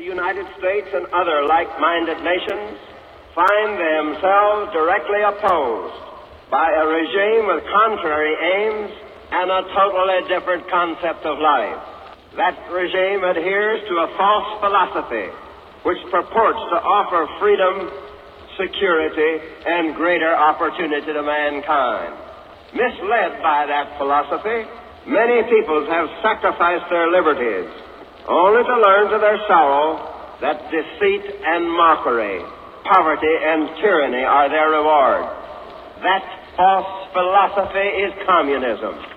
United States and other like-minded nations find themselves directly opposed by a regime with contrary aims and a totally different concept of life. That regime adheres to a false philosophy which purports to offer freedom, security, and greater opportunity to mankind. Misled by that philosophy, many peoples have sacrificed their liberties, only to learn to their sorrow that deceit and mockery, poverty and tyranny are their reward. That false philosophy is communism.